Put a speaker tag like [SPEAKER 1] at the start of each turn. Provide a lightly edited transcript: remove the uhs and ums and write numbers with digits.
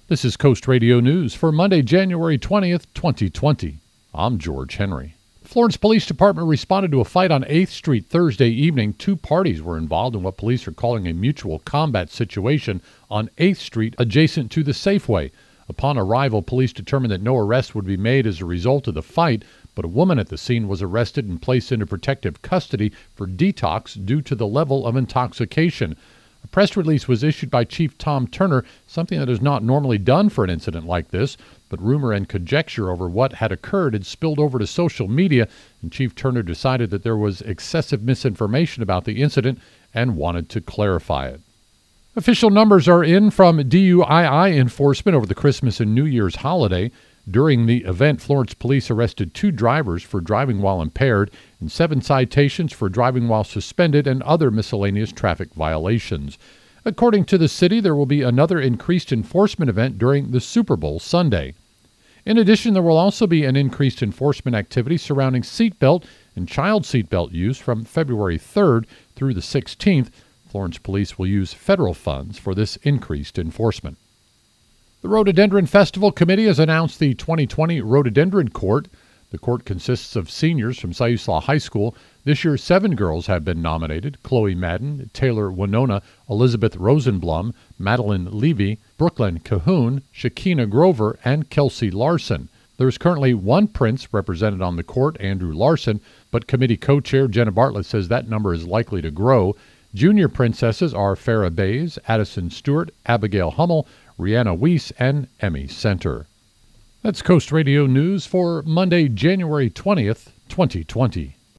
[SPEAKER 1] This is Coast Radio News for Monday, January 20th, 2020. I'm George Henry. Florence Police Department responded to a fight on 8th Street Thursday evening. Two parties were involved in what police are calling a mutual combat situation on 8th Street adjacent to the Safeway. Upon arrival, police determined that no arrest would be made as a result of the fight, but a woman at the scene was arrested and placed into protective custody for detox due to the level of intoxication. A press release was issued by Chief Tom Turner, something that is not normally done for an incident like this, but rumor and conjecture over what had occurred had spilled over to social media, and Chief Turner decided that there was excessive misinformation about the incident and wanted to clarify it. Official numbers are in from DUII enforcement over the Christmas and New Year's holiday. During the event, Florence police arrested 2 drivers for driving while impaired and 7 citations for driving while suspended and other miscellaneous traffic violations. According to the city, there will be another increased enforcement event during the Super Bowl Sunday. In addition, there will also be an increased enforcement activity surrounding seatbelt and child seatbelt use from February 3rd through the 16th. Florence police will use federal funds for this increased enforcement. The Rhododendron Festival Committee has announced the 2020 Rhododendron Court. The court consists of seniors from Siuslaw High School. This year, 7 girls have been nominated: Chloe Madden, Taylor Winona, Elizabeth Rosenblum, Madeline Levy, Brooklyn Cahoon, Shakina Grover, and Kelsey Larson. There is currently 1 prince represented on the court, Andrew Larson, but committee co-chair Jenna Bartlett says that number is likely to grow. Junior princesses are Farrah Bays, Addison Stewart, Abigail Hummel, Rihanna Weiss, and Emmy Center. That's Coast Radio News for Monday, January 20th, 2020.